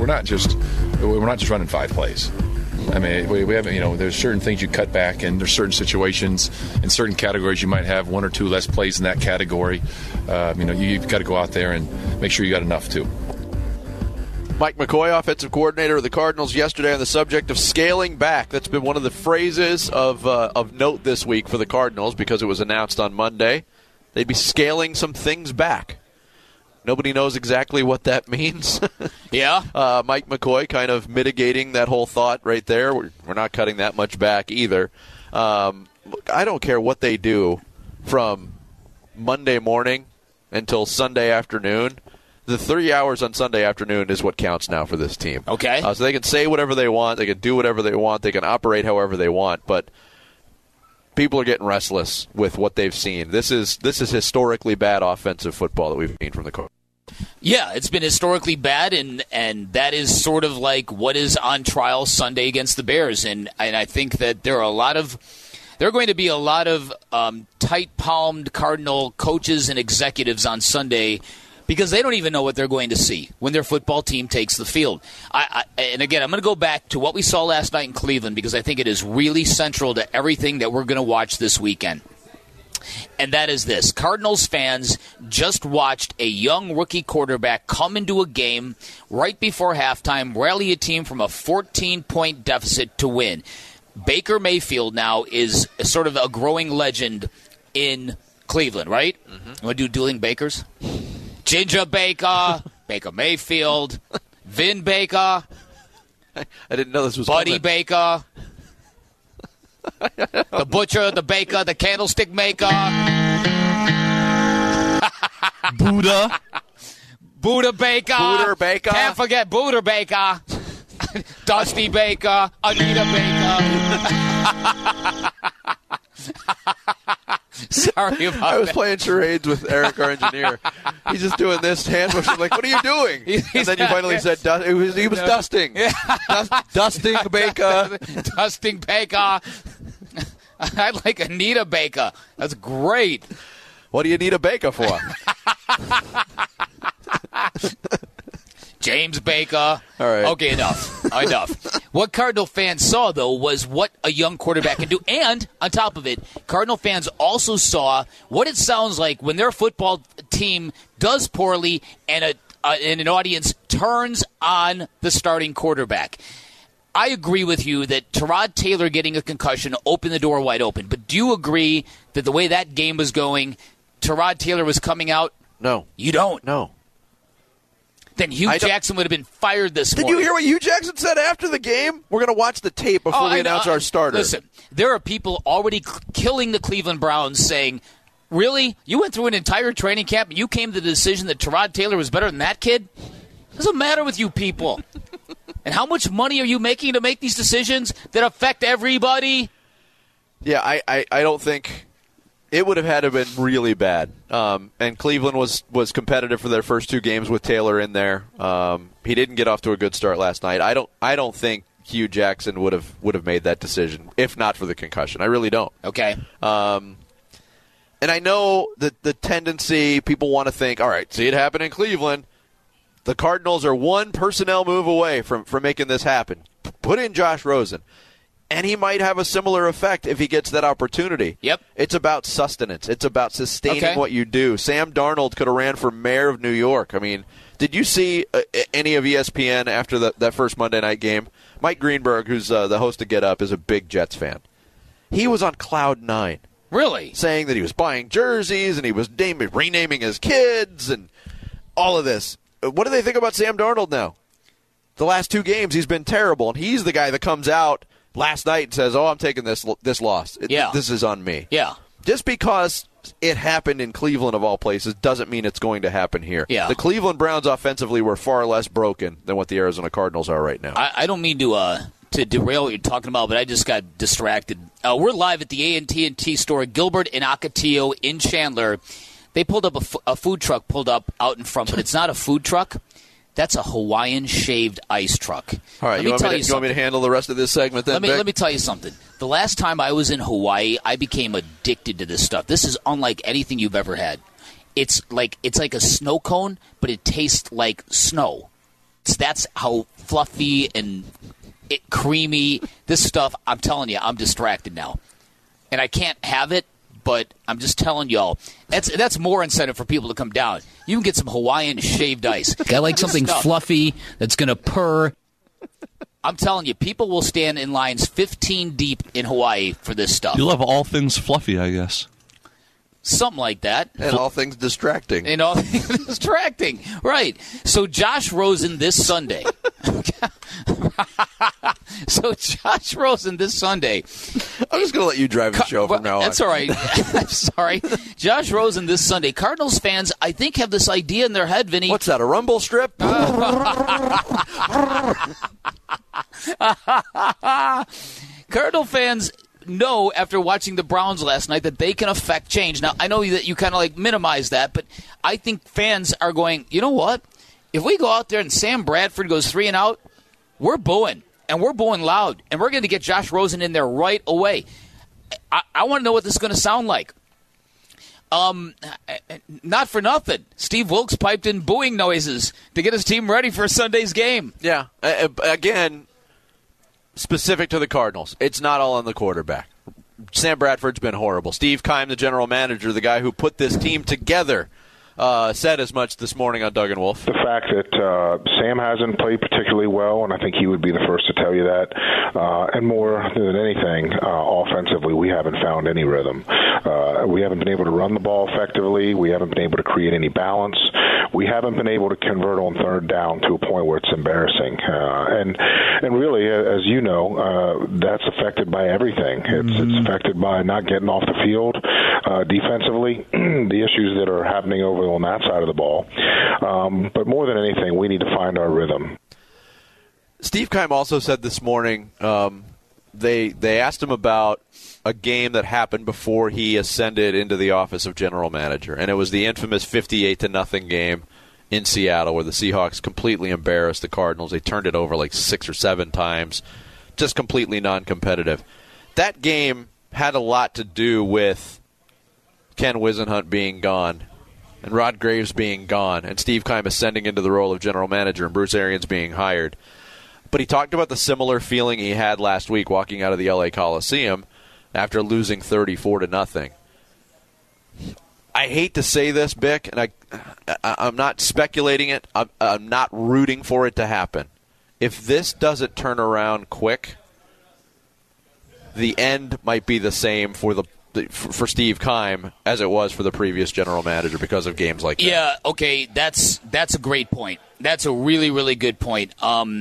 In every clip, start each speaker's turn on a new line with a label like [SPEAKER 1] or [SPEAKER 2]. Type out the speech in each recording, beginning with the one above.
[SPEAKER 1] we're not just running 5 plays. I mean, we haven't. There's certain things you cut back, and there's certain situations in certain categories you might have 1 or 2 less plays in that category. You've got to go out there and make sure you got enough too.
[SPEAKER 2] Mike McCoy, offensive coordinator of the Cardinals, yesterday on the subject of scaling back. That's been one of the phrases of note this week for the Cardinals because it was announced on Monday. They'd be scaling some things back. Nobody knows exactly what that means.
[SPEAKER 3] Yeah.
[SPEAKER 2] Mike McCoy kind of mitigating that whole thought right there. We're not cutting that much back either. Look, I don't care what they do from Monday morning until Sunday afternoon. The 3 hours on Sunday afternoon is what counts now for this team.
[SPEAKER 3] Okay.
[SPEAKER 2] So they can say whatever they want. They can do whatever they want. They can operate however they want. But people are getting restless with what they've seen. This is historically bad offensive football that we've seen from the Cardinals.
[SPEAKER 3] Yeah, it's been historically bad, and that is sort of like what is on trial Sunday against the Bears. And I think that there are going to be a lot of tight-palmed Cardinal coaches and executives on Sunday because they don't even know what they're going to see when their football team takes the field. And again, I'm going to go back to what we saw last night in Cleveland because I think it is really central to everything that we're going to watch this weekend. And that is this. Cardinals fans just watched a young rookie quarterback come into a game right before halftime, rally a team from a 14-point deficit to win. Baker Mayfield now is sort of a growing legend in Cleveland, right? Mm-hmm. You want to do dueling Bakers? Ginger Baker, Baker Mayfield, Vin Baker.
[SPEAKER 2] I didn't know this was
[SPEAKER 3] Buddy
[SPEAKER 2] coming.
[SPEAKER 3] Baker. The butcher, the baker, the candlestick maker.
[SPEAKER 4] Buddha.
[SPEAKER 3] Buddha Baker.
[SPEAKER 2] Booter Baker.
[SPEAKER 3] Can't forget Buddha Baker. Dusty Baker. Anita Baker. Sorry about that.
[SPEAKER 2] I was playing charades with Eric, our engineer. He's just doing this hand motion, like, what are you doing? And then you finally said, he was dusting.
[SPEAKER 3] Yeah.
[SPEAKER 2] Dusting Baker.
[SPEAKER 3] Dusting Baker. I like Anita Baker. That's great.
[SPEAKER 2] What do you need a Baker for?
[SPEAKER 3] James Baker.
[SPEAKER 2] All right.
[SPEAKER 3] Okay, enough. What Cardinal fans saw, though, was what a young quarterback can do. And, on top of it, Cardinal fans also saw what it sounds like when their football team does poorly and an audience turns on the starting quarterback. I agree with you that Tyrod Taylor getting a concussion opened the door wide open. But do you agree that the way that game was going, Tyrod Taylor was coming out?
[SPEAKER 2] No.
[SPEAKER 3] You don't?
[SPEAKER 2] No.
[SPEAKER 3] Then Hugh Jackson would have been fired this morning.
[SPEAKER 2] Did you hear what Hugh Jackson said after the game? We're going to watch the tape before we announce our starter.
[SPEAKER 3] Listen, there are people already killing the Cleveland Browns saying, really? You went through an entire training camp and you came to the decision that Tyrod Taylor was better than that kid? What's the matter with you people? And how much money are you making to make these decisions that affect everybody?
[SPEAKER 2] Yeah, I don't think it would have had to have been really bad. And Cleveland was competitive for their first 2 games with Taylor in there. He didn't get off to a good start last night. I don't think Hugh Jackson would have made that decision if not for the concussion. I really don't.
[SPEAKER 3] Okay.
[SPEAKER 2] And I know that the tendency, people want to think, all right, see it happen in Cleveland. The Cardinals are one personnel move away from making this happen. Put in Josh Rosen. And he might have a similar effect if he gets that opportunity.
[SPEAKER 3] Yep.
[SPEAKER 2] It's about sustenance. It's about sustaining what you do. Sam Darnold could have ran for mayor of New York. I mean, did you see any of ESPN after that first Monday night game? Mike Greenberg, who's the host of Get Up, is a big Jets fan. He was on cloud 9.
[SPEAKER 3] Really?
[SPEAKER 2] Saying that he was buying jerseys and he was renaming his kids and all of this. What do they think about Sam Darnold now? The last 2 games, he's been terrible, and he's the guy that comes out last night and says, I'm taking this loss. This is on me.
[SPEAKER 3] Yeah.
[SPEAKER 2] Just because it happened in Cleveland, of all places, doesn't mean it's going to happen here.
[SPEAKER 3] Yeah.
[SPEAKER 2] The Cleveland Browns offensively were far less broken than what the Arizona Cardinals are right now.
[SPEAKER 3] I don't mean to derail what you're talking about, but I just got distracted. We're live at the AT&T store, Gilbert and Ocotillo in Chandler. They pulled up a food truck pulled up out in front, but it's not a food truck. That's a Hawaiian shaved ice truck.
[SPEAKER 2] All right, you want me to handle the rest of this segment then?
[SPEAKER 3] Let me tell you something. The last time I was in Hawaii, I became addicted to this stuff. This is unlike anything you've ever had. It's like a snow cone, but it tastes like snow. That's how fluffy and creamy this stuff. I'm telling you, I'm distracted now, and I can't have it. But I'm just telling y'all, that's more incentive for people to come down. You can get some Hawaiian shaved ice.
[SPEAKER 4] I like something fluffy that's going to purr.
[SPEAKER 3] I'm telling you, people will stand in lines 15 deep in Hawaii for this stuff.
[SPEAKER 5] You love all things fluffy, I guess.
[SPEAKER 3] Something like that.
[SPEAKER 2] And all things distracting.
[SPEAKER 3] And all things distracting. Right. So Josh Rosen this Sunday. Josh Rosen this Sunday.
[SPEAKER 2] I'm just going to let you drive the show from now on.
[SPEAKER 3] That's all right. I'm sorry. Josh Rosen this Sunday. Cardinals fans, I think, have this idea in their head, Vinny.
[SPEAKER 2] What's that, a rumble strip?
[SPEAKER 3] Cardinal fans know after watching the Browns last night that they can affect change. Now, I know that you kind of like minimize that, but I think fans are going, you know what? If we go out there and Sam Bradford goes 3 and out, we're booing, and we're booing loud, and we're going to get Josh Rosen in there right away. I want to know what this is going to sound like. Not for nothing. Steve Wilkes piped in booing noises to get his team ready for Sunday's game.
[SPEAKER 2] Yeah. Again, specific to the Cardinals, it's not all on the quarterback. Sam Bradford's been horrible. Steve Keim, the general manager, the guy who put this team together, said as much this morning on Doug and Wolf.
[SPEAKER 6] The fact that Sam hasn't played particularly well, and I think he would be the first to tell you that, and more than anything, offensively, we haven't found any rhythm. We haven't been able to run the ball effectively. We haven't been able to create any balance. We haven't been able to convert on third down to a point where it's embarrassing. And really, as you know, that's affected by everything. It's affected by not getting off the field defensively, the issues that are happening over on that side of the ball. But more than anything, we need to find our rhythm.
[SPEAKER 2] Steve Keim also said this morning they asked him about a game that happened before he ascended into the office of general manager, and it was the infamous 58-0 game in Seattle where the Seahawks completely embarrassed the Cardinals. They turned it over like 6 or 7 times, just completely non-competitive. That game had a lot to do with Ken Whisenhunt being gone and Rod Graves being gone and Steve Keim ascending into the role of general manager and Bruce Arians being hired. But he talked about the similar feeling he had last week walking out of the LA Coliseum after losing 34-0. I hate to say this, Bick, and I'm not speculating it. I'm not rooting for it to happen. If this doesn't turn around quick, the end might be the same for Steve Keim as it was for the previous general manager because of games like that.
[SPEAKER 3] Yeah, okay, that's a great point. That's a really, really good point.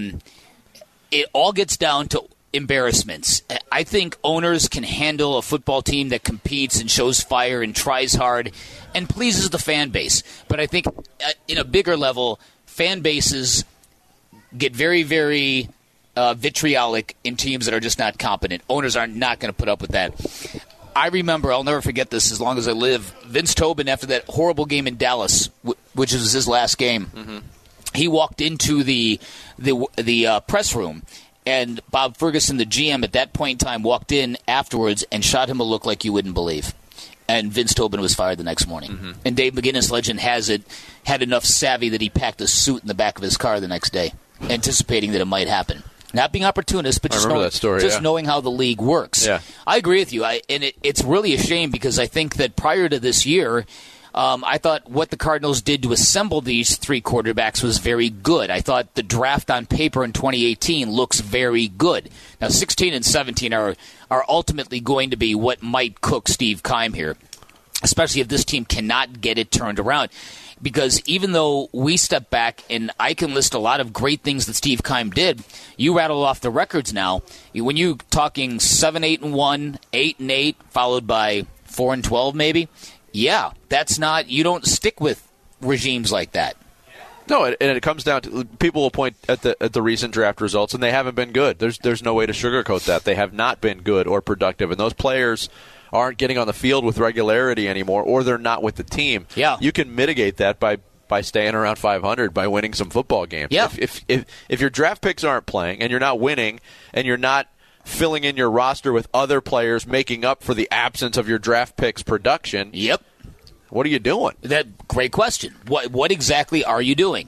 [SPEAKER 3] It all gets down to embarrassments. I think owners can handle a football team that competes and shows fire and tries hard and pleases the fan base. But I think in a bigger level, fan bases get very, very vitriolic in teams that are just not competent. Owners are not going to put up with that. I remember, I'll never forget this as long as I live, Vince Tobin, after that horrible game in Dallas, which was his last game, he walked into the press room, and Bob Ferguson, the GM at that point in time, walked in afterwards and shot him a look like you wouldn't believe. And Vince Tobin was fired the next morning. And Dave McGinnis, legend has it, had enough savvy that he packed a suit in the back of his car the next day, anticipating that it might happen. Not being opportunist, but just knowing how the league works.
[SPEAKER 2] Yeah.
[SPEAKER 3] I agree with you. It's really a shame because I think that prior to this year, I thought what the Cardinals did to assemble these 3 quarterbacks was very good. I thought the draft on paper in 2018 looks very good. Now, 16 and 17 are ultimately going to be what might cook Steve Keim here, especially if this team cannot get it turned around. Because even though we step back, and I can list a lot of great things that Steve Keim did, you rattle off the records now. When you're talking 7-8-1, 8-8, followed by 4-12 maybe, yeah, that's not, you don't stick with regimes like that.
[SPEAKER 2] No, and it comes down to, people will point at the recent draft results, and they haven't been good. There's no way to sugarcoat that. They have not been good or productive, and those players aren't getting on the field with regularity anymore, or they're not with the team.
[SPEAKER 3] Yeah.
[SPEAKER 2] You can mitigate that by staying around 500, by winning some football games.
[SPEAKER 3] Yeah.
[SPEAKER 2] If your draft picks aren't playing, and you're not winning, and you're not filling in your roster with other players making up for the absence of your draft picks production,
[SPEAKER 3] Yep.
[SPEAKER 2] what are you doing?
[SPEAKER 3] Great question. What exactly are you doing?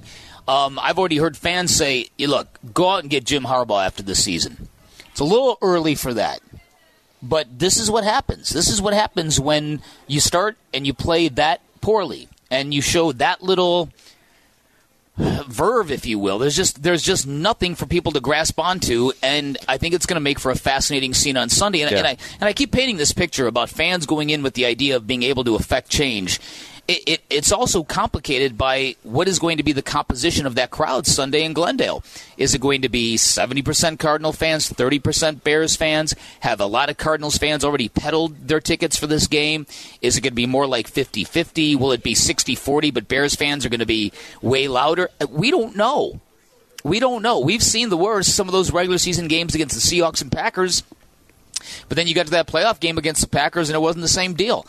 [SPEAKER 3] I've already heard fans say, look, go out and get Jim Harbaugh after this season. It's a little early for that. But this is what happens. This is what happens when you start and you play that poorly and you show that little verve, if you will. There's just nothing for people to grasp onto, and I think it's going to make for a fascinating scene on Sunday. And I keep painting this picture about fans going in with the idea of being able to affect change. It's also complicated by what is going to be the composition of that crowd Sunday in Glendale. Is it going to be 70% Cardinal fans, 30% Bears fans? Have a lot of Cardinals fans already peddled their tickets for this game? Is it going to be more like 50-50? Will it be 60-40, but Bears fans are going to be way louder? We don't know. We don't know. We've seen the worst, some of those regular season games against the Seahawks and Packers. But then you got to that playoff game against the Packers, and it wasn't the same deal.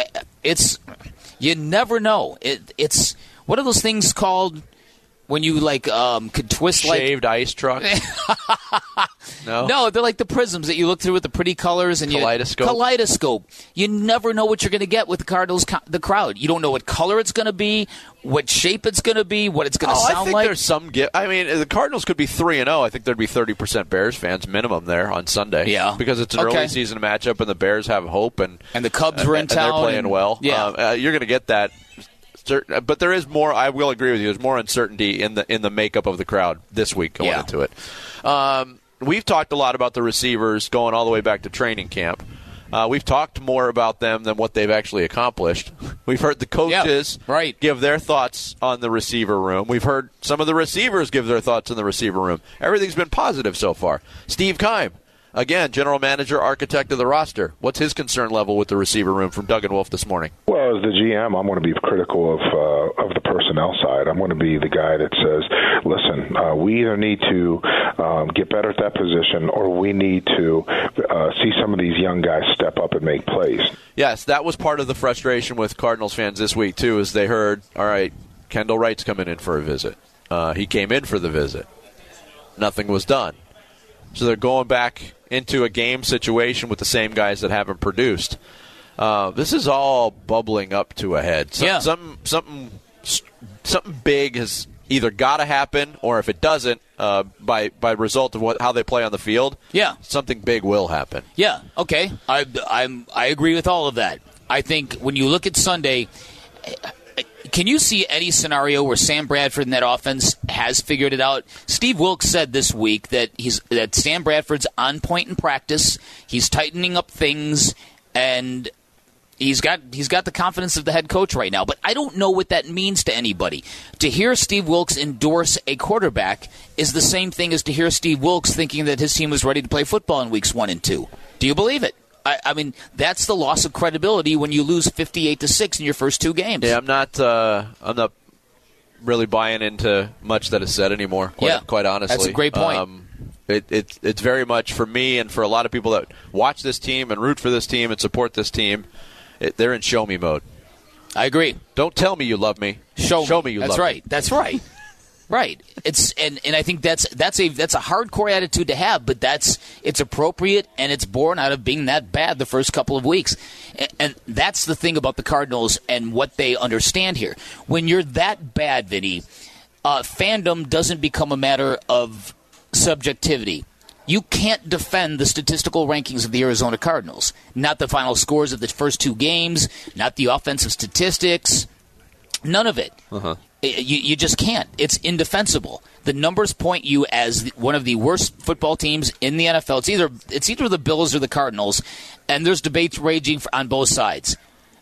[SPEAKER 3] You never know. It's what are those things called when you could twist
[SPEAKER 2] shaved ice truck?
[SPEAKER 3] No, they're like the prisms that you look through with the pretty colors and kaleidoscope. You never know what you're going to get with the Cardinals, the crowd. You don't know what color it's going to be, what shape it's going to be, what it's going to sound
[SPEAKER 2] I think
[SPEAKER 3] like.
[SPEAKER 2] There's some I mean, the Cardinals could be 3-0. I think there'd be 30% Bears fans minimum there on Sunday.
[SPEAKER 3] Yeah,
[SPEAKER 2] because it's an early season matchup, and the Bears have hope, and
[SPEAKER 3] the Cubs were in town.
[SPEAKER 2] And they're playing well.
[SPEAKER 3] Yeah,
[SPEAKER 2] you're going to get that. But there is more. I will agree with you. There's more uncertainty in the makeup of the crowd this week going into it. We've talked a lot about the receivers going all the way back to training camp. We've talked more about them than what they've actually accomplished. We've heard the coaches give their thoughts on the receiver room. We've heard some of the receivers give their thoughts in the receiver room. Everything's been positive so far. Steve Keim, again, general manager, architect of the roster. What's his concern level with the receiver room from Doug and Wolf this morning?
[SPEAKER 6] Well, as the GM, I'm going to be critical of the personnel side. I'm going to be the guy that says, listen, we either need to get better at that position, or we need to see some of these young guys step up and make plays.
[SPEAKER 2] Yes, that was part of the frustration with Cardinals fans this week, too, is they heard, all right, Kendall Wright's coming in for a visit. He came in for the visit. Nothing was done. So they're going back into a game situation with the same guys that haven't produced. This is all bubbling up to a head. Something big has either got to happen, or if it doesn't, by result of how they play on the field, something big will happen.
[SPEAKER 3] Yeah, okay. I agree with all of that. I think when you look at Sunday, can you see any scenario where Sam Bradford and that offense has figured it out? Steve Wilks said this week that Sam Bradford's on point in practice. He's tightening up things, and he's got the confidence of the head coach right now. But I don't know what that means to anybody. To hear Steve Wilks endorse a quarterback is the same thing as to hear Steve Wilks thinking that his team was ready to play football in weeks 1 and 2. Do you believe it? I mean, that's the loss of credibility when you lose 58-6 in your first 2 games.
[SPEAKER 2] Yeah, I'm not really buying into much that is said anymore. Quite honestly,
[SPEAKER 3] that's a great point.
[SPEAKER 2] It's very much for me and for a lot of people that watch this team and root for this team and support this team. They're in show me mode. I
[SPEAKER 3] agree.
[SPEAKER 2] Don't tell me you love me. Show me you love me.
[SPEAKER 3] That's right. Right. And I think that's a hardcore attitude to have, but it's appropriate, and it's born out of being that bad the first couple of weeks. And that's the thing about the Cardinals and what they understand here. When you're that bad, Vinny, fandom doesn't become a matter of subjectivity. You can't defend the statistical rankings of the Arizona Cardinals. Not the final scores of the first 2 games, not the offensive statistics, none of it. Uh-huh. You just can't. It's indefensible. The numbers point you as one of the worst football teams in the NFL. It's either the Bills or the Cardinals, and there's debates raging on both sides.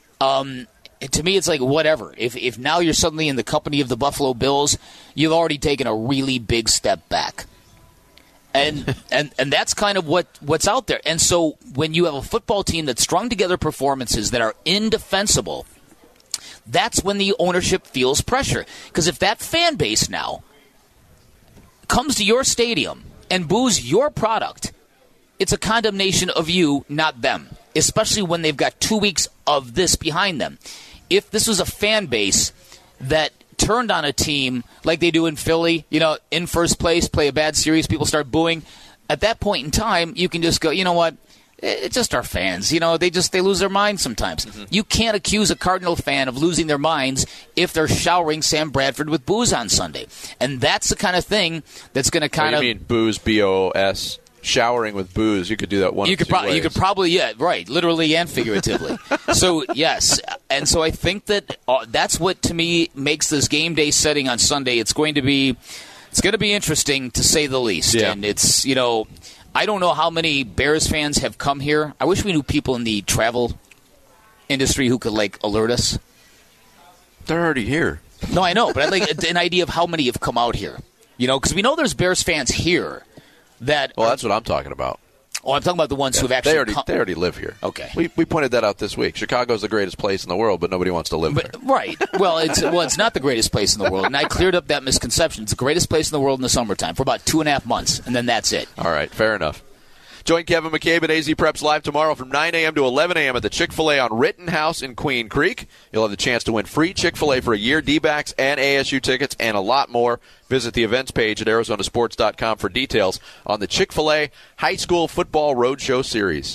[SPEAKER 3] To me, it's like whatever. If now you're suddenly in the company of the Buffalo Bills, you've already taken a really big step back. And that's kind of what's out there. And so when you have a football team that's strung together performances that are indefensible, that's when the ownership feels pressure. Because if that fan base now comes to your stadium and boos your product, it's a condemnation of you, not them, especially when they've got 2 weeks of this behind them. If this was a fan base that turned on a team like they do in Philly, in first place, play a bad series, people start booing, at that point in time, you can just go, you know what? It's just our fans. They lose their minds sometimes. Mm-hmm. You can't accuse a Cardinal fan of losing their minds if they're showering Sam Bradford with booze on Sunday. And that's the kind of thing that's going to kind of...
[SPEAKER 2] You mean booze, B-O-O-S? Showering with booze, you could do that one of two ways.
[SPEAKER 3] You could probably, yeah, right, literally and figuratively. So, yes. And so I think that that's what, to me, makes this game day setting on Sunday. It's going to be interesting, to say the least.
[SPEAKER 2] Yeah.
[SPEAKER 3] And it's, I don't know how many Bears fans have come here. I wish we knew people in the travel industry who could, alert us.
[SPEAKER 2] They're already here.
[SPEAKER 3] No, I know, but I'd like an idea of how many have come out here. Because we know there's Bears fans here. That's
[SPEAKER 2] what I'm talking about.
[SPEAKER 3] Oh, I'm talking about the ones who have actually
[SPEAKER 2] They already live here.
[SPEAKER 3] Okay.
[SPEAKER 2] We pointed that out this week. Chicago's the greatest place in the world, but nobody wants to live there.
[SPEAKER 3] Right. Well, it's not the greatest place in the world, and I cleared up that misconception. It's the greatest place in the world in the summertime for about 2.5 months, and then that's it.
[SPEAKER 2] All right, fair enough. Join Kevin McCabe at AZ Preps Live tomorrow from 9 a.m. to 11 a.m. at the Chick-fil-A on Rittenhouse in Queen Creek. You'll have the chance to win free Chick-fil-A for a year, D-backs, and ASU tickets, and a lot more. Visit the events page at ArizonaSports.com for details on the Chick-fil-A High School Football Roadshow Series.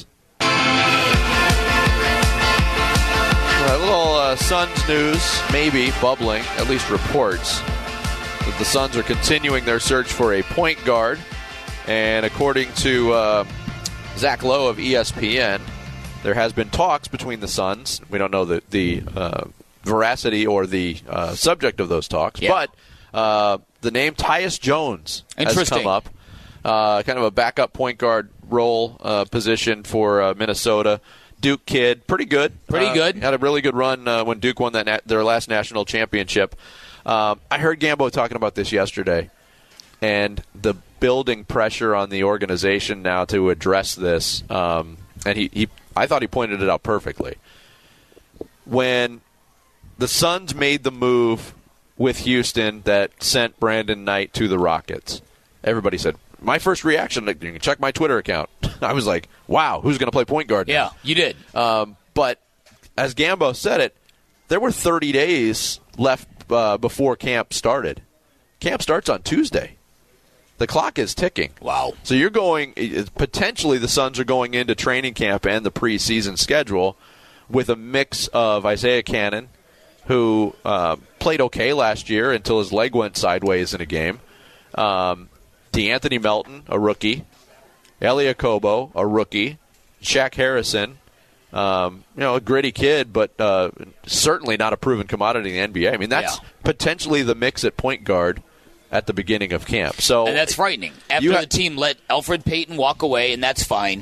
[SPEAKER 2] A little Suns news, maybe bubbling, at least reports, that the Suns are continuing their search for a point guard. And according to Zach Lowe of ESPN, there has been talks between the Suns. We don't know the veracity or the subject of those talks.
[SPEAKER 3] Yeah.
[SPEAKER 2] But the name Tyus Jones has come up. Kind of a backup point guard role position for Minnesota. Duke kid. Pretty good. Had a really good run when Duke won their last national championship. I heard Gambo talking about this yesterday. And the building pressure on the organization now to address this, and I thought he pointed it out perfectly. When the Suns made the move with Houston that sent Brandon Knight to the Rockets, everybody said, my first reaction, you can check my Twitter account, I was like, wow, who's going to play point guard now?
[SPEAKER 3] Yeah, you did.
[SPEAKER 2] But as Gambo said it, there were 30 days left before camp started. Camp starts on Tuesday. The clock is ticking.
[SPEAKER 3] Wow.
[SPEAKER 2] So you're going, potentially the Suns are going into training camp and the preseason schedule with a mix of Isaiah Cannon, who played okay last year until his leg went sideways in a game, DeAnthony Melton, a rookie, Elie Okobo, a rookie, Shaq Harrison, a gritty kid, but certainly not a proven commodity in the NBA. I mean, that's potentially the mix at point guard at the beginning of camp. And
[SPEAKER 3] that's frightening. After the team let Elfrid Payton walk away, and that's fine.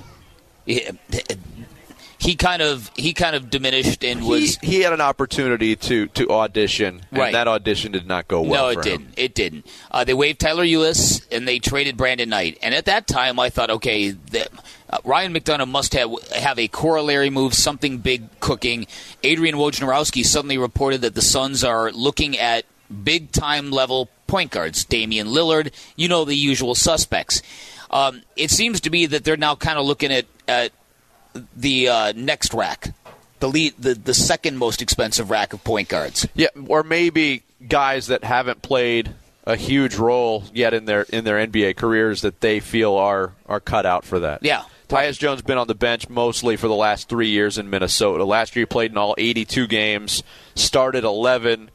[SPEAKER 3] He kind of diminished and was.
[SPEAKER 2] He had an opportunity to audition, and that audition did not go well.
[SPEAKER 3] No, it didn't. They waived Tyler Ulis and they traded Brandon Knight. And at that time, I thought, okay, Ryan McDonough must have a corollary move, something big cooking. Adrian Wojnarowski suddenly reported that the Suns are looking at big-time level point guards, Damian Lillard, the usual suspects. It seems to be that they're now kind of looking at the next rack, the second most expensive rack of point guards.
[SPEAKER 2] Yeah, or maybe guys that haven't played a huge role yet in their NBA careers that they feel are cut out for that.
[SPEAKER 3] Yeah.
[SPEAKER 2] Tyus Jones been on the bench mostly for the last 3 years in Minnesota. Last year he played in all 82 games, started 11,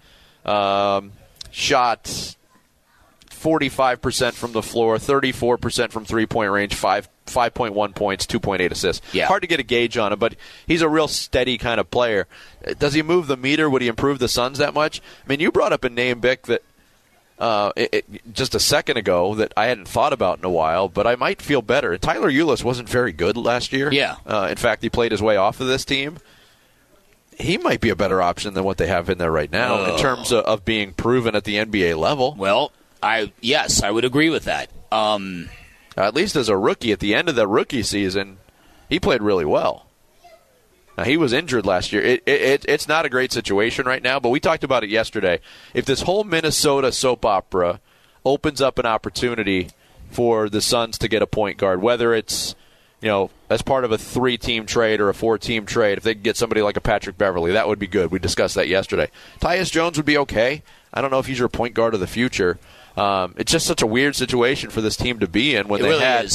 [SPEAKER 2] shot 45% from the floor, 34% from three-point range, 5.1 points, 2.8 assists.
[SPEAKER 3] Yeah.
[SPEAKER 2] Hard to get a gauge on him, but he's a real steady kind of player. Does he move the meter? Would he improve the Suns that much? I mean, you brought up a name, Bick, that just a second ago that I hadn't thought about in a while, but I might feel better. Tyler Ulis wasn't very good last year.
[SPEAKER 3] Yeah.
[SPEAKER 2] In fact, he played his way off of this team. He might be a better option than what they have in there right now in terms of being proven at the NBA level.
[SPEAKER 3] Well, I would agree with that.
[SPEAKER 2] At least as a rookie, at the end of the rookie season, he played really well. Now, he was injured last year. It's not a great situation right now, but we talked about it yesterday. If this whole Minnesota soap opera opens up an opportunity for the Suns to get a point guard, whether it's as part of a 3-team trade or a 4-team trade, if they could get somebody like a Patrick Beverley, that would be good. We discussed that yesterday. Tyus Jones would be okay. I don't know if he's your point guard of the future. It's just such a weird situation for this team to be in when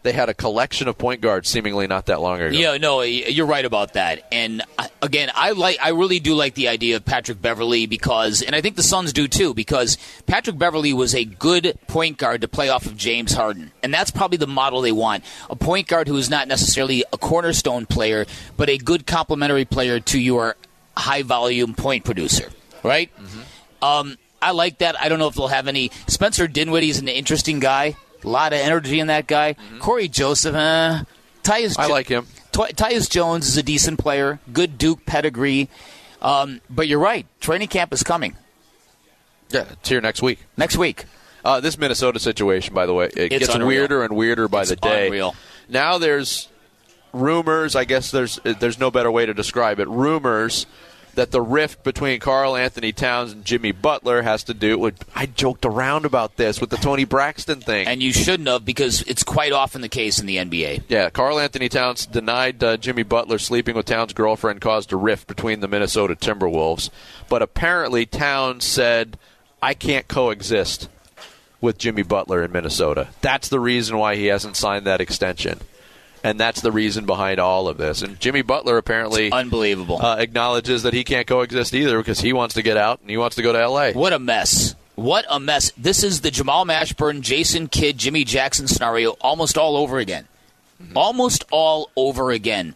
[SPEAKER 2] they had a collection of point guards seemingly not that long ago.
[SPEAKER 3] Yeah, no, you're right about that. And again, I really do like the idea of Patrick Beverley because, and I think the Suns do too, because Patrick Beverley was a good point guard to play off of James Harden. And that's probably the model they want. A point guard who is not necessarily a cornerstone player, but a good complementary player to your high-volume point producer, right? Mm-hmm. I like that. I don't know if they'll have any. Spencer Dinwiddie's an interesting guy. A lot of energy in that guy. Mm-hmm. Corey Joseph, I
[SPEAKER 2] like him.
[SPEAKER 3] Tyus Jones is a decent player. Good Duke pedigree. But you're right. Training camp is coming.
[SPEAKER 2] Yeah, it's here next week.
[SPEAKER 3] Next week.
[SPEAKER 2] This Minnesota situation, by the way, it gets
[SPEAKER 3] unreal.
[SPEAKER 2] weirder and weirder by the day.
[SPEAKER 3] Unreal.
[SPEAKER 2] Now there's rumors, I guess there's no better way to describe it, rumors that the rift between Karl Anthony Towns and Jimmy Butler has to do with, I joked around about this with the Tony Braxton thing.
[SPEAKER 3] And you shouldn't have, because it's quite often the case in the NBA.
[SPEAKER 2] Yeah, Karl Anthony Towns denied Jimmy Butler sleeping with Towns' girlfriend caused a rift between the Minnesota Timberwolves. But apparently Towns said, I can't coexist with Jimmy Butler in Minnesota. That's the reason why he hasn't signed that extension. And that's the reason behind all of this. And Jimmy Butler apparently
[SPEAKER 3] unbelievable
[SPEAKER 2] acknowledges that he can't coexist either because he wants to get out and he wants to go to L.A.
[SPEAKER 3] What a mess. What a mess. This is the Jamal Mashburn, Jason Kidd, Jimmy Jackson scenario almost all over again. Mm-hmm. Almost all over again.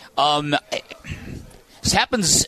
[SPEAKER 3] This happens,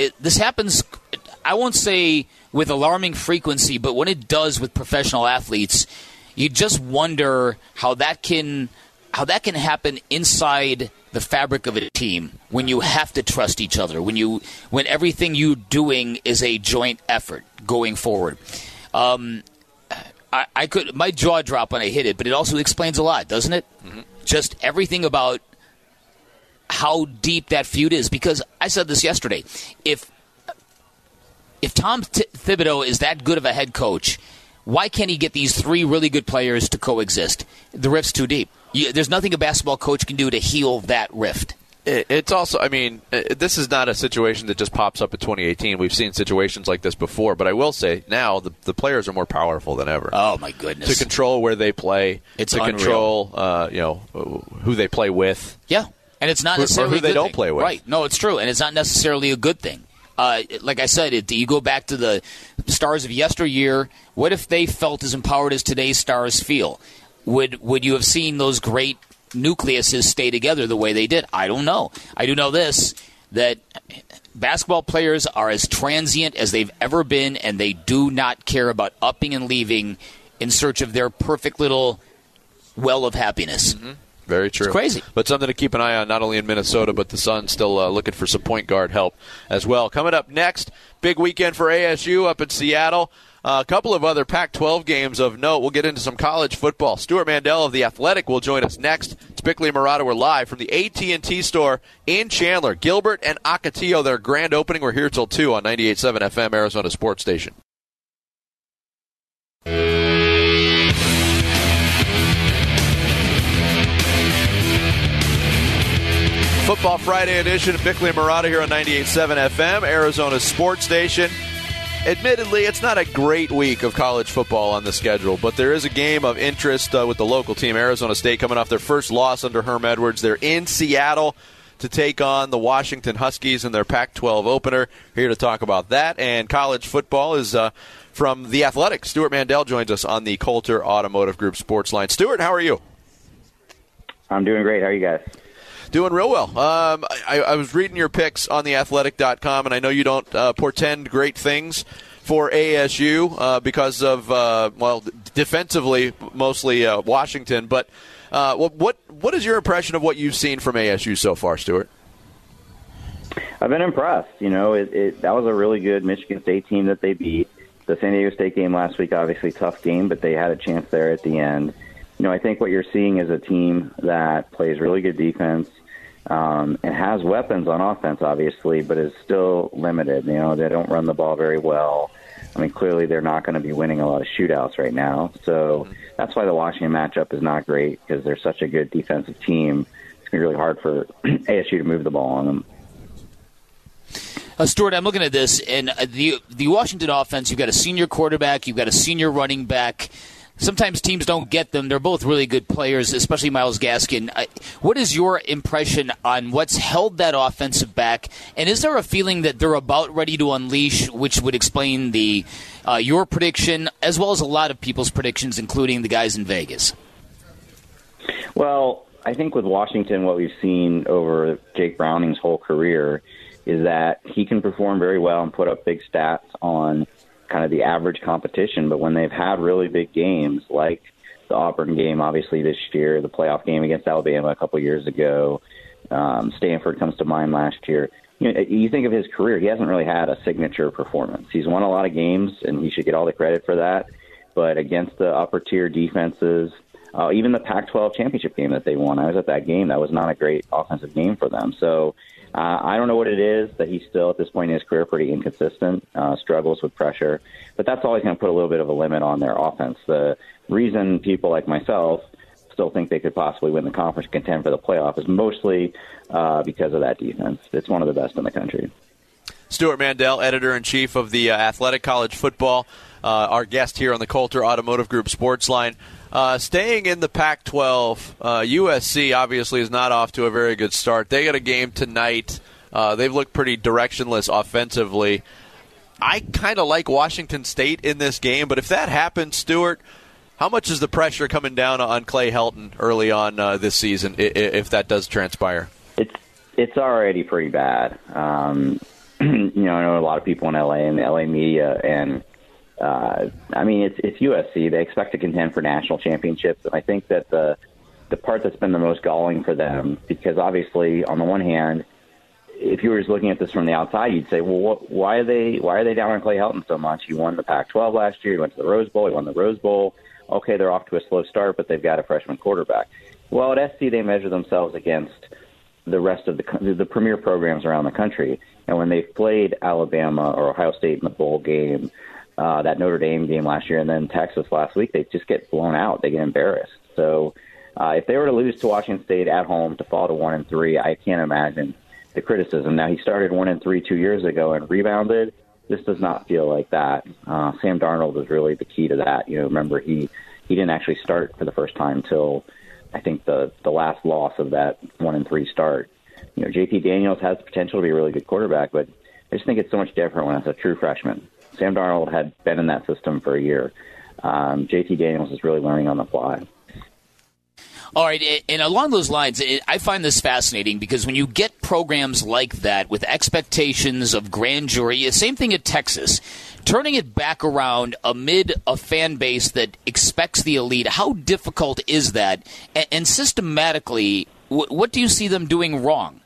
[SPEAKER 3] I won't say with alarming frequency, but when it does with professional athletes, you just wonder how that can happen inside the fabric of a team when you have to trust each other, when everything you're doing is a joint effort going forward. My jaw dropped when I hit it, but it also explains a lot, doesn't it? Mm-hmm. Just everything about how deep that feud is. Because I said this yesterday, if Tom Thibodeau is that good of a head coach, why can't he get these three really good players to coexist? The rift's too deep. There's nothing a basketball coach can do to heal that rift.
[SPEAKER 2] It's also, this is not a situation that just pops up in 2018. We've seen situations like this before, but I will say now the players are more powerful than ever.
[SPEAKER 3] Oh, my goodness.
[SPEAKER 2] To control where they play,
[SPEAKER 3] it's
[SPEAKER 2] to
[SPEAKER 3] unreal.
[SPEAKER 2] Control who they play with.
[SPEAKER 3] Yeah, and it's not necessarily
[SPEAKER 2] who they don't
[SPEAKER 3] thing.
[SPEAKER 2] play with.
[SPEAKER 3] Right, no, it's true, and it's not necessarily a good thing. Like I said, you go back to the stars of yesteryear. What if they felt as empowered as today's stars feel? Would you have seen those great nucleuses stay together the way they did? I don't know. I do know this, that basketball players are as transient as they've ever been, and they do not care about upping and leaving in search of their perfect little well of happiness.
[SPEAKER 2] Mm-hmm. Very true.
[SPEAKER 3] It's crazy.
[SPEAKER 2] But something to keep an eye on, not only in Minnesota, but the Suns still looking for some point guard help as well. Coming up next, big weekend for ASU up in Seattle. A couple of other Pac-12 games of note. We'll get into some college football. Stuart Mandel of The Athletic will join us next. It's Bickley and Murata. We're live from the AT&T store in Chandler. Gilbert and Ocotillo, their grand opening. We're here till 2 on 98.7 FM, Arizona Sports Station. Football Friday edition of Bickley and Murata here on 98.7 FM, Arizona Sports Station. Admittedly, it's not a great week of college football on the schedule, but there is a game of interest with the local team, Arizona State, coming off their first loss under Herm Edwards. They're in Seattle to take on the Washington Huskies in their Pac-12 opener. Here to talk about that and college football is from The Athletic. Stuart Mandel joins us on the Coulter Automotive Group Sports Line. Stuart, how are you?
[SPEAKER 7] I'm doing great. How are you guys?
[SPEAKER 2] Doing real well. I was reading your picks on theathletic.com, and I know you don't portend great things for ASU because of, defensively, mostly Washington. But what is your impression of what you've seen from ASU so far, Stuart?
[SPEAKER 7] I've been impressed. That was a really good Michigan State team that they beat. The San Diego State game last week, obviously tough game, but they had a chance there at the end. I think what you're seeing is a team that plays really good defense and has weapons on offense, obviously, but is still limited. They don't run the ball very well. Clearly they're not going to be winning a lot of shootouts right now. So that's why the Washington matchup is not great, because they're such a good defensive team. It's going to be really hard for ASU to move the ball on them.
[SPEAKER 3] Stuart, I'm looking at this, and the Washington offense, you've got a senior quarterback, you've got a senior running back. sometimes teams don't get them. They're both really good players, especially Myles Gaskin. What is your impression on what's held that offensive back? And is there a feeling that they're about ready to unleash, which would explain your prediction, as well as a lot of people's predictions, including the guys in Vegas?
[SPEAKER 7] Well, I think with Washington, what we've seen over Jake Browning's whole career is that he can perform very well and put up big stats on kind of the average competition, but when they've had really big games, like the Auburn game, obviously this year, the playoff game against Alabama a couple years ago, Stanford comes to mind last year. You think of his career, he hasn't really had a signature performance. He's won a lot of games, and he should get all the credit for that, but against the upper-tier defenses, even the Pac-12 championship game that they won, I was at that game, that was not a great offensive game for them. So I don't know what it is that he's still, at this point in his career, pretty inconsistent, struggles with pressure. But that's always going to put a little bit of a limit on their offense. The reason people like myself still think they could possibly win the conference, contend for the playoff, is mostly because of that defense. It's one of the best in the country.
[SPEAKER 2] Stuart Mandel, editor-in-chief of the Athletic College Football, our guest here on the Coulter Automotive Group Sports Line. Staying in the Pac-12, USC obviously is not off to a very good start. They got a game tonight. They've looked pretty directionless offensively. I kind of like Washington State in this game, but if that happens, Stuart, how much is the pressure coming down on Clay Helton early on this season, if that does transpire?
[SPEAKER 7] It's already pretty bad. I know a lot of people in LA and the LA media, and it's USC. They expect to contend for national championships, and I think that the part that's been the most galling for them, because obviously, on the one hand, if you were just looking at this from the outside, you'd say, well, why are they down on Clay Helton so much? He won the Pac-12 last year. He went to the Rose Bowl. He won the Rose Bowl. Okay, they're off to a slow start, but they've got a freshman quarterback. Well, at SC, they measure themselves against the rest of the premier programs around the country, and when they've played Alabama or Ohio State in the bowl game, that Notre Dame game last year, and then Texas last week, they just get blown out. They get embarrassed. So if they were to lose to Washington State at home to fall to 1-3, I can't imagine the criticism. Now, he started 1-3 2 years ago and rebounded. This does not feel like that. Sam Darnold is really the key to that. Remember, he didn't actually start for the first time until I think the last loss of that 1-3 start. JT Daniels has the potential to be a really good quarterback, but I just think it's so much different when it's a true freshman. Sam Darnold had been in that system for a year. JT Daniels is really learning on the fly.
[SPEAKER 3] All right, and along those lines, I find this fascinating because when you get programs like that with expectations of grandeur, same thing at Texas, turning it back around amid a fan base that expects the elite, how difficult is that? And systematically, what do you see them doing wrong?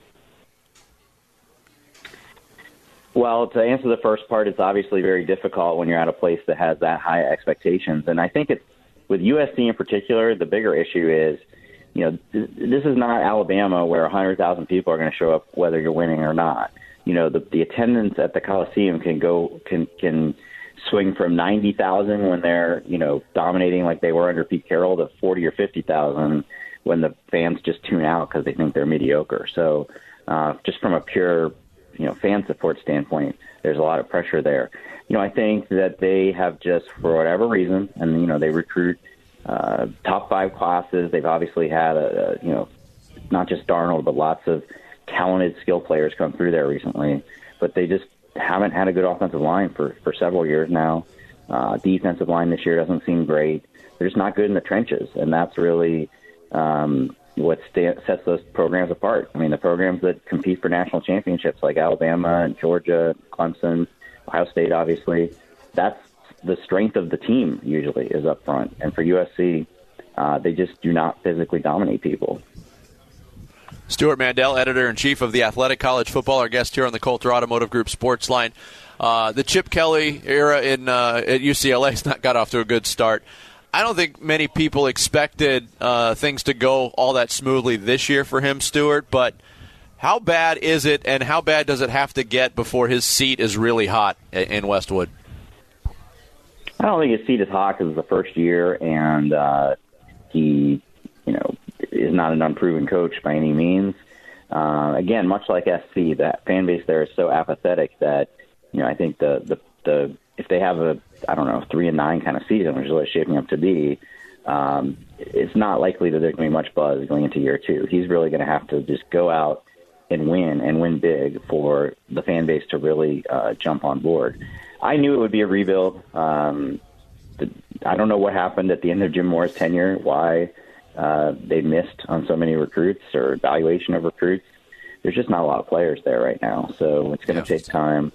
[SPEAKER 7] Well, to answer the first part, it's obviously very difficult when you're at a place that has that high expectations. And I think with USC in particular, the bigger issue is, this is not Alabama where 100,000 people are going to show up whether you're winning or not. The attendance at the Coliseum can swing from 90,000 when they're, dominating like they were under Pete Carroll to 40 or 50,000 when the fans just tune out because they think they're mediocre. So just from a pure fan support standpoint, there's a lot of pressure there. I think that they have just, for whatever reason, and, they recruit top 5 classes. They've obviously had, not just Darnold, but lots of talented skill players come through there recently. But they just haven't had a good offensive line for several years now. Defensive line this year doesn't seem great. They're just not good in the trenches, and that's really what sets those programs apart. I mean, the programs that compete for national championships like Alabama and Georgia, Clemson, Ohio State, obviously, that's the strength of the team usually is up front. And for USC, they just do not physically dominate people.
[SPEAKER 2] Stuart Mandel, editor-in-chief of the Athletic College Football, our guest here on the Coulter Automotive Group Sports Line. The Chip Kelly era at UCLA has not got off to a good start. I don't think many people expected things to go all that smoothly this year for him, Stuart, but how bad is it, and how bad does it have to get before his seat is really hot in Westwood?
[SPEAKER 7] I don't think his seat is hot because it's the first year, and he, is not an unproven coach by any means. Again, much like SC, that fan base there is so apathetic that, I think if they have a 3-9 kind of season, which is what it's shaping up to be, it's not likely that there's going to be much buzz going into year 2. He's really going to have to just go out and win big for the fan base to really jump on board. I knew it would be a rebuild. I don't know what happened at the end of Jim Moore's tenure, why they missed on so many recruits or evaluation of recruits. There's just not a lot of players there right now, so it's going to take time.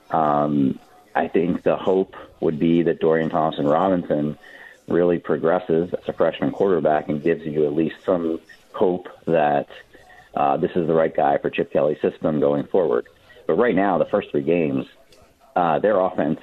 [SPEAKER 7] I think the hope would be that Dorian Thompson-Robinson really progresses as a freshman quarterback and gives you at least some hope that this is the right guy for Chip Kelly's system going forward. But right now, the first 3 games, their offense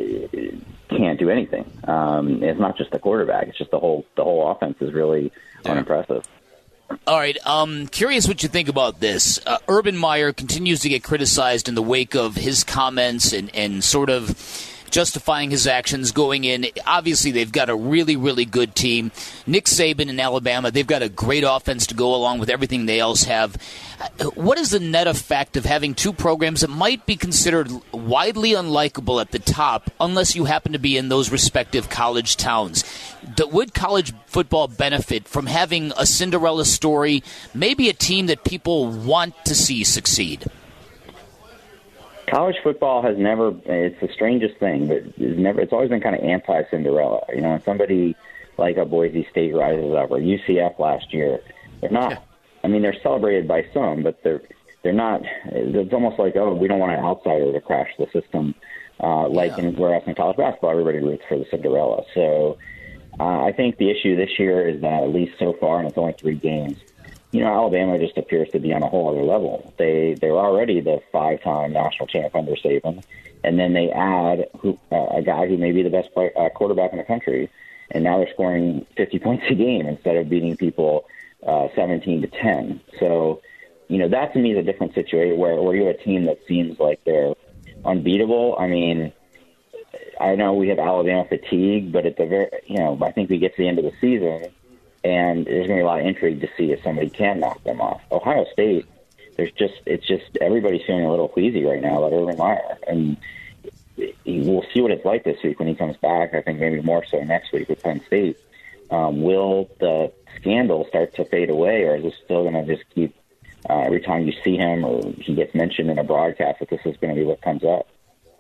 [SPEAKER 7] can't do anything. It's not just the quarterback; it's just the whole offense is really unimpressive.
[SPEAKER 3] All right, curious what you think about this. Urban Meyer continues to get criticized in the wake of his comments and sort of justifying his actions going in. Obviously, they've got a really, really good team. Nick Saban in Alabama, they've got a great offense to go along with everything they else have. What is the net effect of having 2 programs that might be considered widely unlikable at the top unless you happen to be in those respective college towns? Would college football benefit from having a Cinderella story, maybe a team that people want to see succeed?
[SPEAKER 7] College football has never, it's the strangest thing, but it's always been kind of anti-Cinderella. You know, when somebody like a Boise State rises up, or UCF last year, they're not, I mean, they're celebrated by some, but they're not, it's almost like, oh, we don't want an outsider to crash the system. Whereas in college basketball, everybody roots for the Cinderella. So I think the issue this year is that, at least so far, and it's only 3 games, you know, Alabama just appears to be on a whole other level. They're already the 5-time national champ under Saban, and then they add a guy who may be the best quarterback in the country, and now they're scoring 50 points a game instead of beating people 17-10. So, you know, that to me is a different situation where you have a team that seems like they're unbeatable. I mean, I know we have Alabama fatigue, but at the very, you know, I think we get to the end of the season, and there's going to be a lot of intrigue to see if somebody can knock them off. Ohio State, it's just everybody's feeling a little queasy right now about Urban Meyer, and we'll see what it's like this week when he comes back. I think maybe more so next week with Penn State. Will the scandal start to fade away, or is it still going to just keep every time you see him or he gets mentioned in a broadcast that this is going to be what comes up?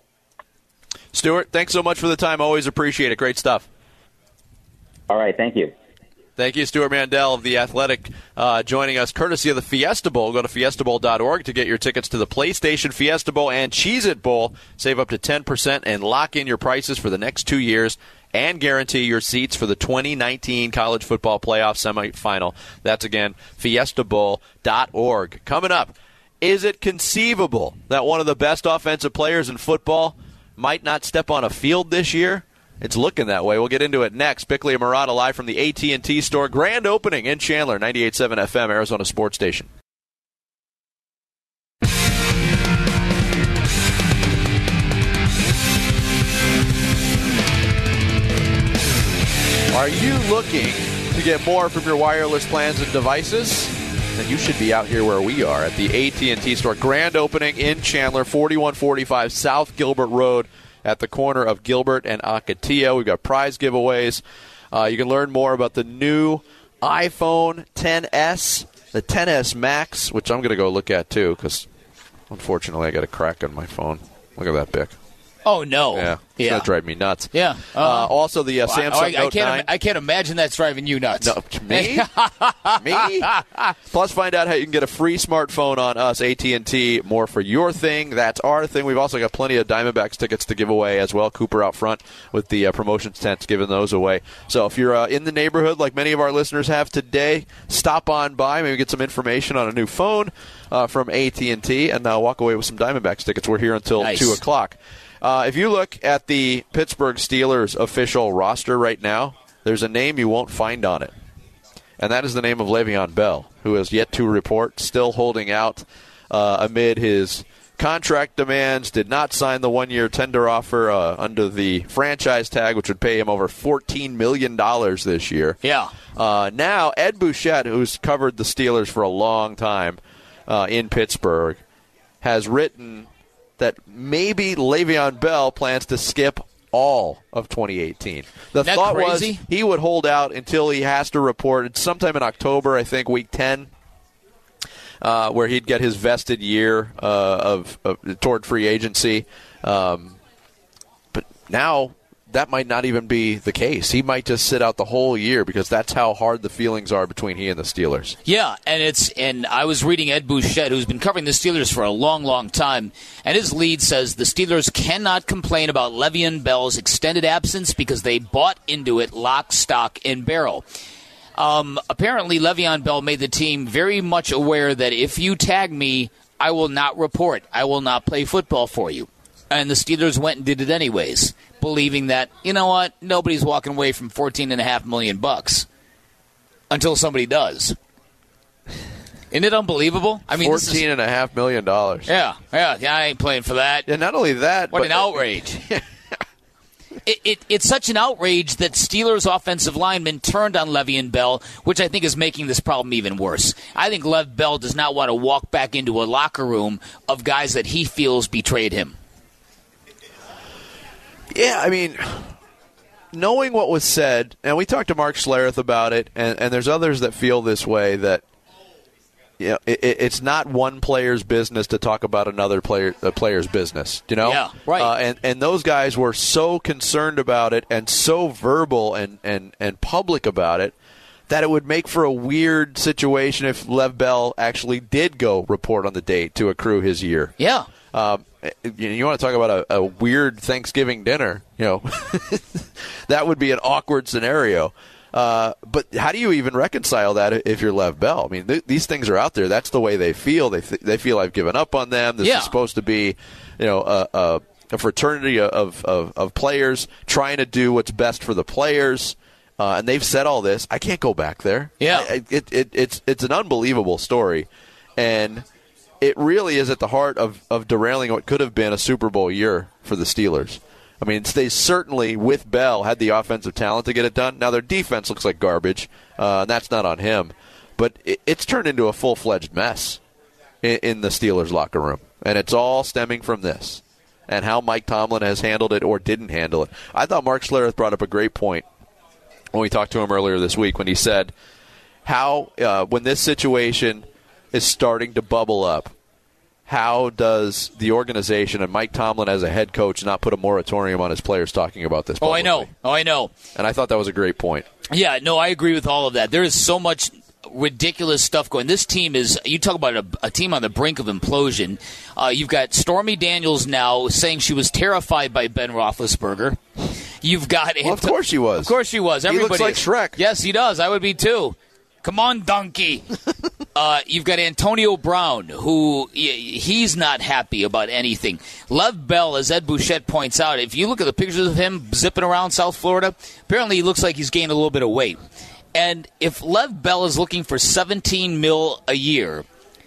[SPEAKER 2] Stuart, thanks so much for the time. Always appreciate it. Great stuff.
[SPEAKER 7] All right, thank you.
[SPEAKER 2] Thank you, Stuart Mandel of The Athletic, joining us courtesy of the Fiesta Bowl. Go to fiestabowl.org to get your tickets to the PlayStation Fiesta Bowl and Cheez-It Bowl. Save up to 10% and lock in your prices for the next 2 years and guarantee your seats for the 2019 College Football Playoff Semifinal. That's, again, fiestabowl.org. Coming up, is it conceivable that one of the best offensive players in football might not step on a field this year? It's looking that way. We'll get into it next. Bickley and Marotta live from the AT&T store. Grand opening in Chandler, 98.7 FM, Arizona Sports Station. Are you looking to get more from your wireless plans and devices? Then you should be out here where we are at the AT&T store. Grand opening in Chandler, 4145 South Gilbert Road, at the corner of Gilbert and Ocotillo. We've got prize giveaways. You can learn more about the new iPhone XS, the XS Max, which I'm going to go look at too, because unfortunately I got a crack on my phone. Look at that, Bic.
[SPEAKER 3] Oh, no.
[SPEAKER 2] Yeah. It's going to drive me nuts.
[SPEAKER 3] Yeah.
[SPEAKER 2] Also, the Samsung Note 9.
[SPEAKER 3] I can't imagine that's driving you nuts.
[SPEAKER 2] No, me? Me? Plus, find out how you can get a free smartphone on us, AT&T. More for your thing. That's our thing. We've also got plenty of Diamondbacks tickets to give away as well. Cooper out front with the promotions tents, giving those away. So if you're in the neighborhood like many of our listeners have today, stop on by. Maybe get some information on a new phone from AT&T and walk away with some Diamondbacks tickets. We're here until 2 o'clock. If you look at the Pittsburgh Steelers official roster right now, there's a name you won't find on it, and that is the name of Le'Veon Bell, who has yet to report, still holding out amid his contract demands, did not sign the one-year tender offer under the franchise tag, which would pay him over $14 million this year.
[SPEAKER 3] Yeah.
[SPEAKER 2] Now, Ed Bouchette, who's covered the Steelers for a long time in Pittsburgh, has written that maybe Le'Veon Bell plans to skip all of 2018. The
[SPEAKER 3] Isn't that
[SPEAKER 2] thought
[SPEAKER 3] crazy?
[SPEAKER 2] was he would hold out until he has to report. It's sometime in October, I think, week 10, where he'd get his vested year toward free agency. But now that might not even be the case. He might just sit out the whole year because that's how hard the feelings are between he and the Steelers.
[SPEAKER 3] Yeah, and I was reading Ed Bouchette, who's been covering the Steelers for a long, long time, and his lead says the Steelers cannot complain about Le'Veon Bell's extended absence because they bought into it lock, stock, and barrel. Apparently, Le'Veon Bell made the team very much aware that if you tag me, I will not report. I will not play football for you. And the Steelers went and did it anyways, believing that, you know what, nobody's walking away from $14.5 million until somebody does. Isn't it unbelievable? I mean,
[SPEAKER 2] $14.5 million.
[SPEAKER 3] Yeah, I ain't playing for that.
[SPEAKER 2] And not only that,
[SPEAKER 3] What an outrage. It's such an outrage that Steelers offensive linemen turned on Le'Veon Bell, which I think is making this problem even worse. I think Lev Bell does not want to walk back into a locker room of guys that he feels betrayed him.
[SPEAKER 2] Yeah, I mean, knowing what was said, and we talked to Mark Schlereth about it, and there's others that feel this way, that it's not one player's business to talk about another player's business, you know?
[SPEAKER 3] Yeah, right.
[SPEAKER 2] And those guys were so concerned about it and so verbal and public about it that it would make for a weird situation if Lev Bell actually did go report on the date to accrue his year.
[SPEAKER 3] Yeah.
[SPEAKER 2] You want to talk about a weird Thanksgiving dinner, that would be an awkward scenario. But how do you even reconcile that if you're Lev Bell? I mean, these things are out there. That's the way they feel. They feel I've given up on them. This is supposed to be, a fraternity of players trying to do what's best for the players. And they've said all this. I can't go back there.
[SPEAKER 3] Yeah,
[SPEAKER 2] it's an unbelievable story, and it really is at the heart of derailing what could have been a Super Bowl year for the Steelers. I mean, they certainly, with Bell, had the offensive talent to get it done. Now, their defense looks like garbage, and that's not on him. But it's turned into a full-fledged mess in the Steelers' locker room. And it's all stemming from this and how Mike Tomlin has handled it or didn't handle it. I thought Mark Schlereth brought up a great point when we talked to him earlier this week when he said how when this situation is starting to bubble up, how does the organization and Mike Tomlin as a head coach not put a moratorium on his players talking about this publicly?
[SPEAKER 3] Oh, I know.
[SPEAKER 2] And I thought that was a great point.
[SPEAKER 3] Yeah, no, I agree with all of that. There is so much ridiculous stuff going. This team is, you talk about a team on the brink of implosion. You've got Stormy Daniels now saying she was terrified by Ben Roethlisberger. You've got...
[SPEAKER 2] Well, of course she was.
[SPEAKER 3] Of course she was.
[SPEAKER 2] Everybody, he looks like Shrek.
[SPEAKER 3] Yes, he does. I would be too. Come on, donkey. You've got Antonio Brown, who he's not happy about anything. Lev Bell, as Ed Bouchette points out, if you look at the pictures of him zipping around South Florida, apparently he looks like he's gained a little bit of weight. And if Lev Bell is looking for $17 million a year,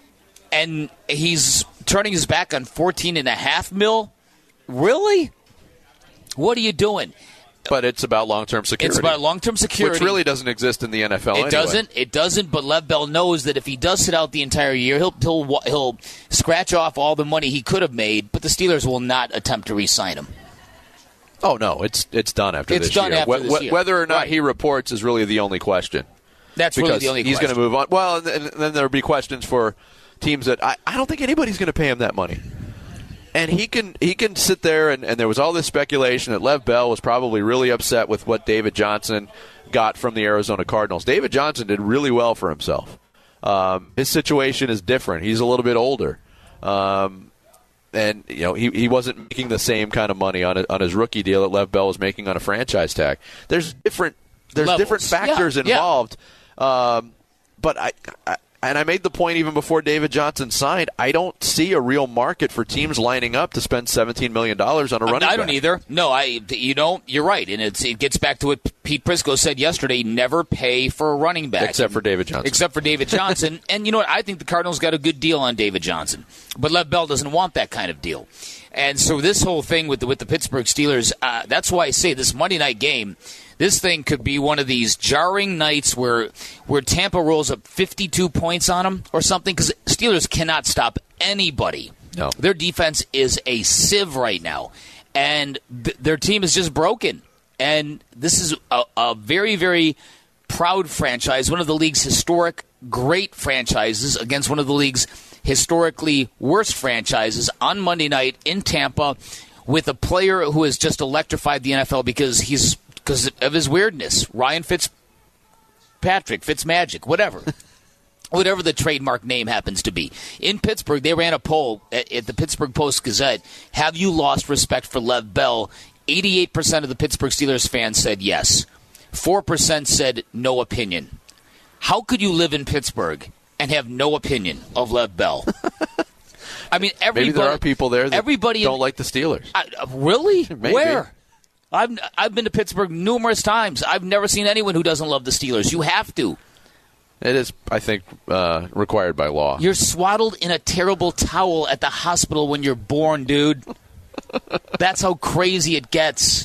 [SPEAKER 3] and he's turning his back on $14.5 million, really? What are you doing?
[SPEAKER 2] But it's about long-term security.
[SPEAKER 3] It's about long-term security.
[SPEAKER 2] Which really doesn't exist in the NFL anyway.
[SPEAKER 3] It doesn't, but Lev Bell knows that if he does sit out the entire year, he'll scratch off all the money he could have made, but the Steelers will not attempt to re-sign him.
[SPEAKER 2] Oh, no, it's done after this year.
[SPEAKER 3] This year.
[SPEAKER 2] Whether or not he reports is really the only question.
[SPEAKER 3] That's really the only question.
[SPEAKER 2] He's going to move on. Well, and then there will be questions for teams that I don't think anybody's going to pay him that money. And he can sit there, and there was all this speculation that Lev Bell was probably really upset with what David Johnson got from the Arizona Cardinals. David Johnson did really well for himself. His situation is different. He's a little bit older. And he wasn't making the same kind of money on his rookie deal that Lev Bell was making on a franchise tag. There's different factors involved. But I made the point even before David Johnson signed, I don't see a real market for teams lining up to spend $17 million on a running back.
[SPEAKER 3] I don't either. No, you're right. And it gets back to what Pete Prisco said yesterday, never pay for a running back.
[SPEAKER 2] Except for David Johnson. And you know what? I think the Cardinals got a good deal on David Johnson. But Lev Bell doesn't want that kind of deal. And so this whole thing with the Pittsburgh Steelers, that's why I say this Monday night game, this thing could be one of these jarring nights where Tampa rolls up 52 points on them or something, because Steelers cannot stop anybody. No.
[SPEAKER 3] Their defense is a sieve right now. and their team is just broken. And this is a very, very proud franchise, one of the league's historic great franchises against one of the league's historically worst franchises on Monday night in Tampa with a player who has just electrified the NFL because of his weirdness. Ryan Fitzmagic, whatever. Whatever the trademark name happens to be. In Pittsburgh, they ran a poll at the Pittsburgh Post-Gazette. Have you lost respect for Lev Bell? 88% of the Pittsburgh Steelers fans said yes. 4% said no opinion. How could you live in Pittsburgh and have no opinion of Lev Bell? I mean,
[SPEAKER 2] maybe there are people there that don't like the Steelers.
[SPEAKER 3] Really?
[SPEAKER 2] Maybe.
[SPEAKER 3] Where? I've been to Pittsburgh numerous times. I've never seen anyone who doesn't love the Steelers. You have to.
[SPEAKER 2] It is, I think, required by law.
[SPEAKER 3] You're swaddled in a terrible towel at the hospital when you're born, dude. That's how crazy it gets.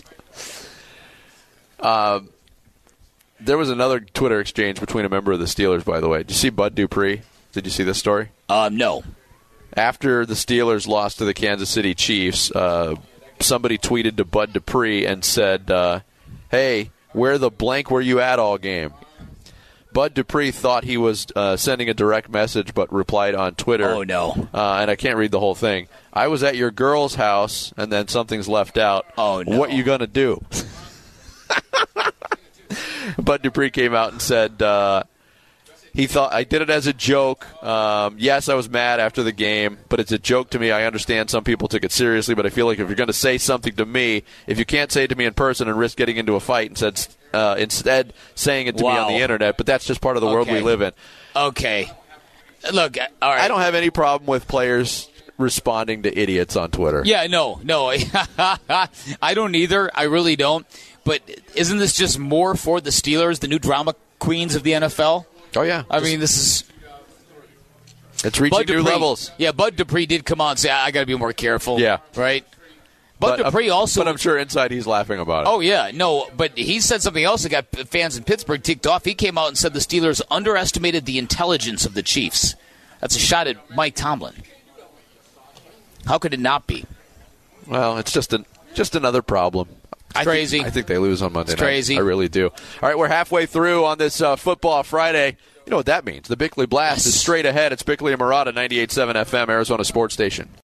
[SPEAKER 2] There was another Twitter exchange between a member of the Steelers, by the way. Did you see Bud Dupree? Did you see this story?
[SPEAKER 3] No.
[SPEAKER 2] After the Steelers lost to the Kansas City Chiefs, somebody tweeted to Bud Dupree and said, hey, where the blank were you at all game? Bud Dupree thought he was sending a direct message, but replied on Twitter.
[SPEAKER 3] Oh, no.
[SPEAKER 2] And I can't read the whole thing. I was at your girl's house, and then something's left out.
[SPEAKER 3] Oh, no.
[SPEAKER 2] What you going to do? Bud Dupree came out and said he thought I did it as a joke. Yes, I was mad after the game, but it's a joke to me. I understand some people took it seriously, but I feel like if you're going to say something to me, if you can't say it to me in person and risk getting into a fight, instead saying it to me on the internet, but that's just part of the world we live in.
[SPEAKER 3] Okay. Look, all right.
[SPEAKER 2] I don't have any problem with players responding to idiots on Twitter.
[SPEAKER 3] Yeah, no. I don't either. I really don't. But isn't this just more for the Steelers, the new drama queens of the NFL?
[SPEAKER 2] Oh, yeah.
[SPEAKER 3] I mean, this is...
[SPEAKER 2] It's reaching new levels.
[SPEAKER 3] Yeah, Bud Dupree did come on and say, I got to be more careful.
[SPEAKER 2] Yeah.
[SPEAKER 3] Right? Bud Dupree also...
[SPEAKER 2] But I'm sure inside he's laughing about it.
[SPEAKER 3] Oh, yeah. No, but he said something else that got fans in Pittsburgh ticked off. He came out and said the Steelers underestimated the intelligence of the Chiefs. That's a shot at Mike Tomlin. How could it not be?
[SPEAKER 2] Well, it's just another problem.
[SPEAKER 3] Crazy.
[SPEAKER 2] I think they lose on Monday night.
[SPEAKER 3] Crazy.
[SPEAKER 2] I really do. All right, we're halfway through on this Football Friday. You know what that means. The Bickley Blast is straight ahead. It's Bickley and Marotta, 98.7 FM, Arizona Sports Station.